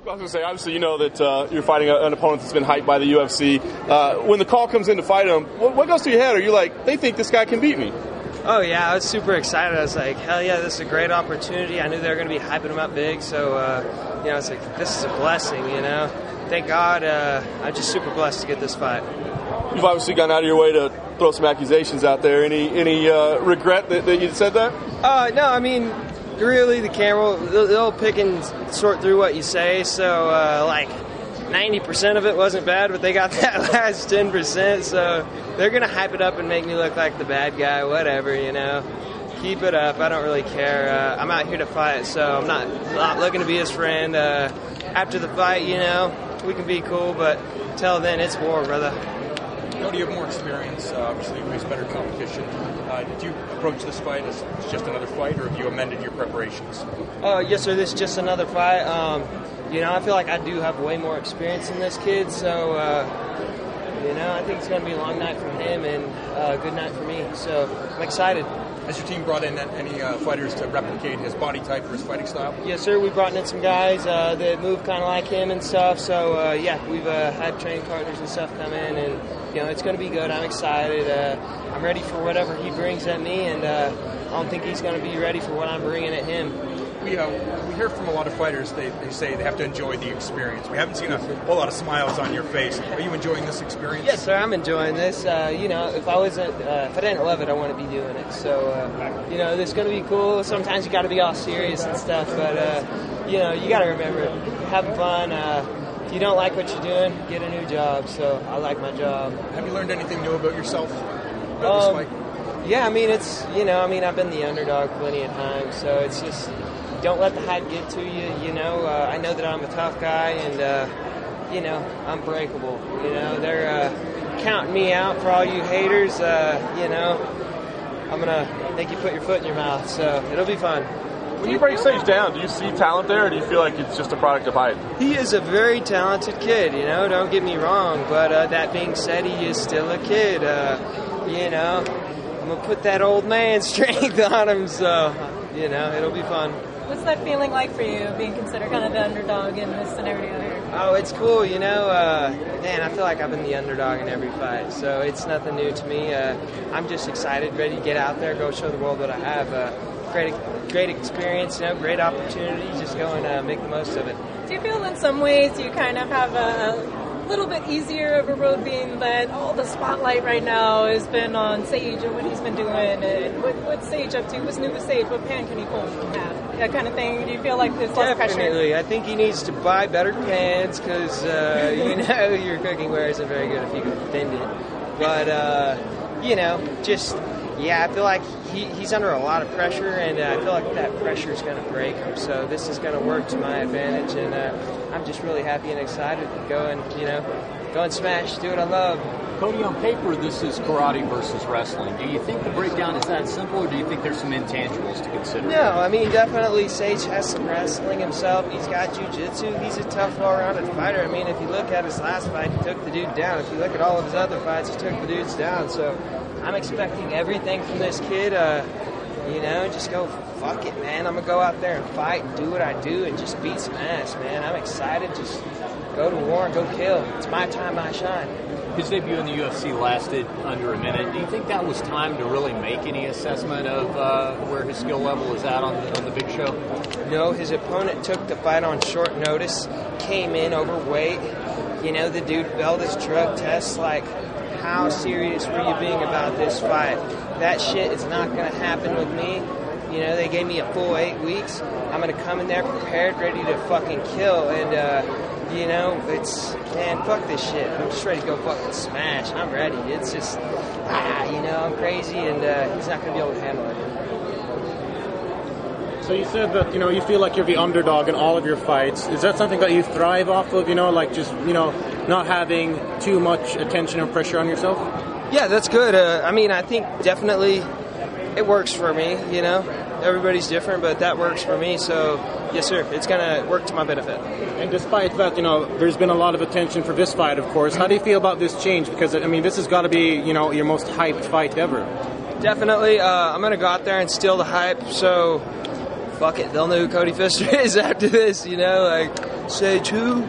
I was going to say, obviously, you know that you're fighting an opponent that's been hyped by the UFC. When the call comes in to fight him, what goes through your head? Are you like, they think this guy can beat me? Oh, yeah, I was super excited. I was like, hell yeah, this is a great opportunity. I knew they were going to be hyping him up big, so, it's like, this is a blessing, Thank God, I'm just super blessed to get this fight. You've obviously gone out of your way to throw some accusations out there. Any regret that you said that? No, I mean, really, the camera, they'll pick and sort through what you say, so, 90% of it wasn't bad, but they got that last 10%, so they're going to hype it up and make me look like the bad guy, whatever, Keep it up. I don't really care. I'm out here to fight, so I'm not looking to be his friend. After the fight, we can be cool, but till then, it's war, brother. Cody, you have more experience. Obviously, you face better competition. Did you approach this fight as just another fight, or have you amended your preparations? Yes, sir. This is just another fight. I feel like I do have way more experience than this kid, so, I think it's going to be a long night for him and a good night for me. So I'm excited. Has your team brought in any fighters to replicate his body type or his fighting style? Yes, sir. We brought in some guys that move kind of like him and stuff. So, we've had training partners and stuff come in, and, it's going to be good. I'm excited. I'm ready for whatever he brings at me, and I don't think he's going to be ready for what I'm bringing at him. We hear from a lot of fighters, they say they have to enjoy the experience. We haven't seen a whole lot of smiles on your face. Are you enjoying this experience? Yes, sir, I'm enjoying this. If I didn't love it, I wouldn't be doing it. So, this is going to be cool. Sometimes you got to be all serious and stuff, but, you got to remember, having fun. If you don't like what you're doing, get a new job. So I like my job. Have you learned anything new about yourself about this fight? Yeah, I've been the underdog plenty of times, so it's just, don't let the hype get to you, I know that I'm a tough guy, and, I'm breakable, they're counting me out for all you haters, I'm going to make you put your foot in your mouth, so it'll be fun. When you break Sage down, do you see talent there, or do you feel like it's just a product of hype? He is a very talented kid, don't get me wrong, but that being said, he is still a kid, I'm going to put that old man strength on him, so, it'll be fun. What's that feeling like for you, being considered kind of the underdog in this scenario here? Oh, it's cool, I feel like I've been the underdog in every fight, so it's nothing new to me. I'm just excited, ready to get out there, go show the world what I have. Great experience, great opportunity, just go and make the most of it. Do you feel in some ways you kind of have a little bit easier of a road, being that all the spotlight right now has been on Sage and what he's been doing, and what's Sage up to? What's new with Sage? What pan can he pull from that? That kind of thing. Do you feel like there's less pressure? Definitely. I think he needs to buy better pans because, your cooking wear isn't very good if you can bend it. But, I feel like he's under a lot of pressure, and I feel like that pressure is going to break him. So this is going to work to my advantage, and I'm just really happy and excited to go and smash, do what I love. Cody, on paper, this is karate versus wrestling. Do you think the breakdown is that simple, or do you think there's some intangibles to consider? No, definitely Sage has some wrestling himself. He's got jiu-jitsu. He's a tough, well-rounded fighter. If you look at his last fight, he took the dude down. If you look at all of his other fights, he took the dudes down. So I'm expecting everything from this kid. Just go, fuck it, man. I'm going to go out there and fight and do what I do and just beat some ass, man. I'm excited. Just go to war and go kill. It's my time, I shine. His debut in the UFC lasted under a minute. Do you think that was time to really make any assessment of where his skill level is at on the big show? No, his opponent took the fight on short notice, came in overweight. The dude failed his drug test. How serious were you being about this fight? That shit is not going to happen with me. They gave me a full 8 weeks. I'm going to come in there prepared, ready to fucking kill. And, fuck this shit. I'm just ready to go fucking smash. I'm ready. It's just, I'm crazy, and he's not going to be able to handle it. So you said that, you feel like you're the underdog in all of your fights. Is that something that you thrive off of, not having too much attention and pressure on yourself? Yeah, that's good. I think definitely it works for me, Everybody's different, but that works for me. So, yes, sir, it's going to work to my benefit. And despite that, there's been a lot of attention for this fight, of course. How do you feel about this change? Because, this has got to be, your most hyped fight ever. Definitely. I'm going to go out there and steal the hype. So, fuck it. They'll know who Cody Pfister is after this, Sage who?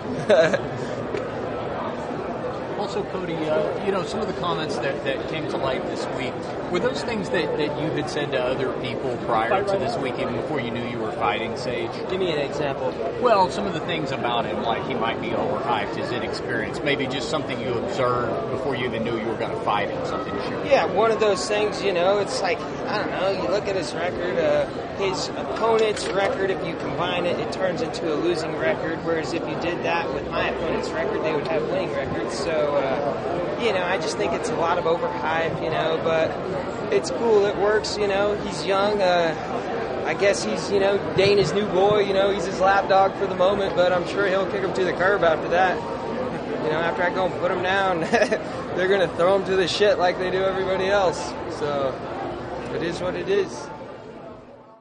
Also, Cody, some of the comments that came to light this week, were those things that you had said to other people prior to this week, even before you knew you were fighting Sage? Give me an example. Well, some of the things about him, like he might be overhyped, his inexperience, maybe just something you observed before you even knew you were going to fight him, something to share. Yeah, one of those things, it's like, I don't know, you look at his record, his opponent's record, if you combine it, it turns into a losing record, whereas if you did that with my opponent's record, they would have winning records. So, I just think it's a lot of overhype, but it's cool, it works, he's young, I guess he's, Dana's new boy, he's his lapdog for the moment, but I'm sure he'll kick him to the curb after that. After I go and put him down, they're going to throw him to the shit like they do everybody else. So, it is what it is.